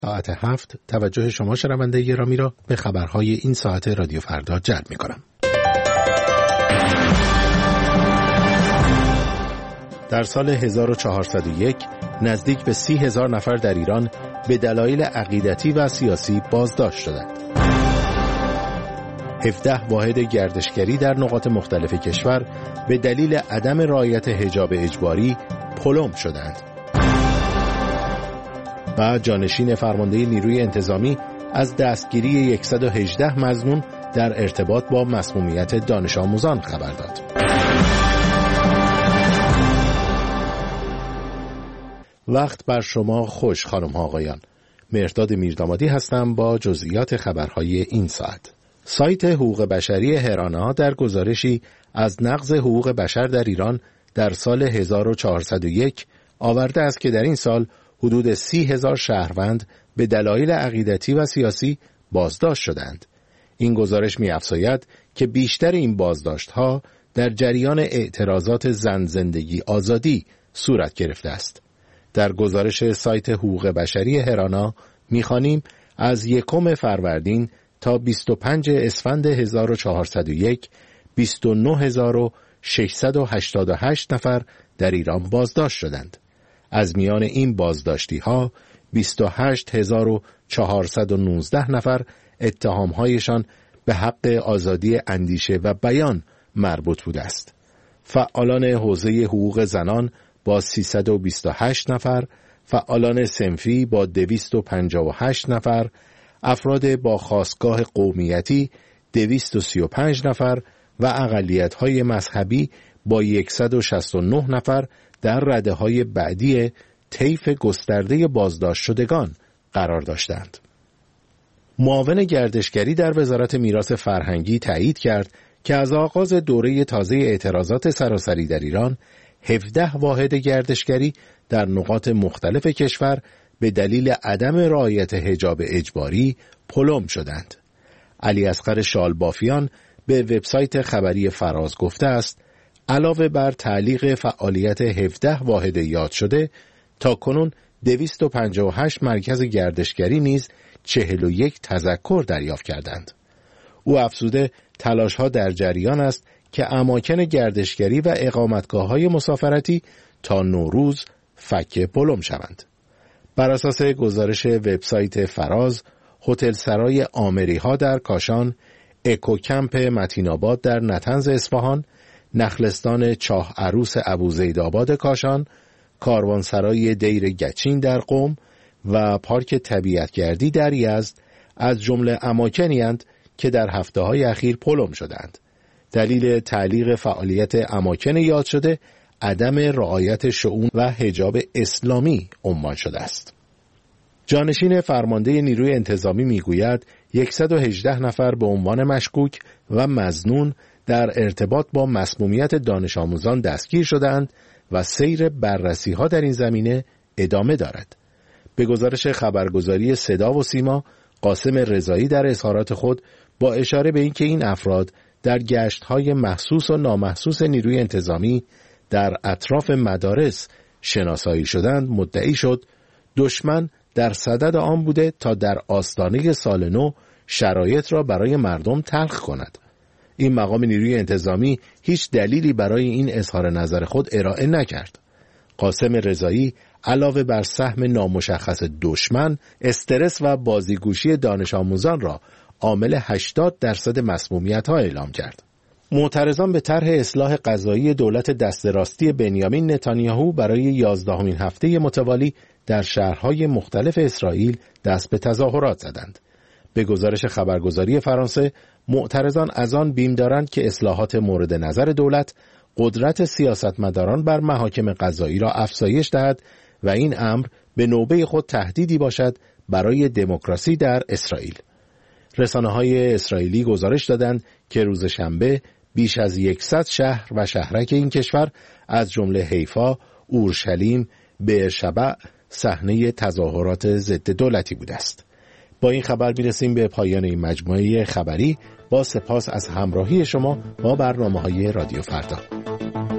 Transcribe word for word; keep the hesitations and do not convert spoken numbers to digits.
ساعت هفت توجه شما شنونده گرامی را به خبرهای این ساعت رادیو فردا جلب می کنم. در سال هزار و چهارصد و یک نزدیک به سی هزار نفر در ایران به دلایل عقیدتی و سیاسی بازداشت شدند. هفده واحد گردشگری در نقاط مختلف کشور به دلیل عدم رعایت حجاب اجباری پلم شدند. و جانشین فرمانده نیروی انتظامی از دستگیری صد و هجده مظنون در ارتباط با مسمومیت دانش آموزان خبر داد. وقت بر شما خوش خانم ها آقایان. مهرداد میردامادی هستم با جزئیات خبرهای این ساعت. سایت حقوق بشری هرانا در گزارشی از نقض حقوق بشر در ایران در سال هزار و چهارصد و یک آورده است که در این سال حدود سی هزار شهروند به دلایل عقیدتی و سیاسی بازداشت شدند. این گزارش می‌افزاید که بیشتر این بازداشت‌ها در جریان اعتراضات زن زندگی آزادی صورت گرفته است. در گزارش سایت حقوق بشری هرانا می‌خوانیم از یکم فروردین تا بیست و پنجم اسفند هزار و چهارصد و یک بیست و نه هزار و ششصد و هشتاد و هشت نفر در ایران بازداشت شدند. از میان این بازداشتی ها بیست و هشت هزار و چهارصد و نوزده نفر اتهامهایشان به حق آزادی اندیشه و بیان مربوط بوده است. فعالان حوزه حقوق زنان با سیصد و بیست و هشت نفر، فعالان صنفی با دویست و پنجاه و هشت نفر، افراد با خاستگاه قومیتی دویست و سی و پنج نفر و اقلیت‌های مذهبی با صد و شصت و نه نفر در رده‌های بعدی طیف گسترده بازداشت شدگان قرار داشتند. معاون گردشگری در وزارت میراث فرهنگی تایید کرد که از آغاز دوره تازه اعتراضات سراسری در ایران، هفده واحد گردشگری در نقاط مختلف کشور به دلیل عدم رعایت حجاب اجباری پلم شدند. علی اصغر شالبافیان به وبسایت خبری فراز گفته است علاوه بر تعلیق فعالیت هفده واحد یاد شده، تا کنون دویست و پنجاه و هشت مرکز گردشگری نیز چهل و یک تذکر دریافت کردند. او افزوده تلاش‌ها در جریان است که اماکن گردشگری و اقامتگاه‌های مسافرتی تا نوروز فک پلم شوند. بر اساس گزارش وبسایت فراز، هتل سرای آمریها در کاشان، اکوکمپ متین‌آباد در نطنز اصفهان، نخلستان چاه عروس ابوزیدآباد کاشان، کاروانسرای دیر گچین در قم و پارک طبیعتگردی در یزد از جمله اماکنی اند که در هفته‌های اخیر پلم شدند. دلیل تعلیق فعالیت اماکن یاد شده عدم رعایت شؤون و حجاب اسلامی عنوان شده است. جانشین فرمانده نیروی انتظامی میگوید صد و هجده نفر به عنوان مشکوک و مظنون در ارتباط با مسمومیت دانش آموزان دستگیر شدند و سیر بررسی ها در این زمینه ادامه دارد. به گزارش خبرگزاری صدا و سیما، قاسم رضایی در اظهارات خود با اشاره به اینکه این افراد در گشت‌های محسوس و نامحسوس نیروی انتظامی در اطراف مدارس شناسایی شدند مدعی شد دشمن در صدد آن بوده تا در آستانه سال نو شرایط را برای مردم تلخ کند. این مقام نیروی انتظامی هیچ دلیلی برای این اظهار نظر خود ارائه نکرد. قاسم رضایی علاوه بر سهم نامشخص دشمن، استرس و بازیگوشی دانش آموزان را عامل هشتاد درصد مسمومیت‌ها اعلام کرد. معترضان به طرح اصلاح قضایی دولت دست راستی بنیامین نتانیاهو برای یازدهمین هفته متوالی در شهرهای مختلف اسرائیل دست به تظاهرات زدند. به گزارش خبرگزاری فرانسه، معترضان از آن بیم دارند که اصلاحات مورد نظر دولت قدرت سیاستمداران بر محاکم قضایی را افزایش دهد و این امر به نوبه خود تهدیدی باشد برای دموکراسی در اسرائیل. رسانه‌های اسرائیلی گزارش دادند که روز شنبه بیش از صد شهر و شهرک این کشور از جمله حیفا، اورشلیم، بئرشبع صحنه تظاهرات ضد دولتی بوده است. با این خبر میرسیم به پایان این مجموعه خبری. با سپاس از همراهی شما با برنامه‌های رادیو فردا.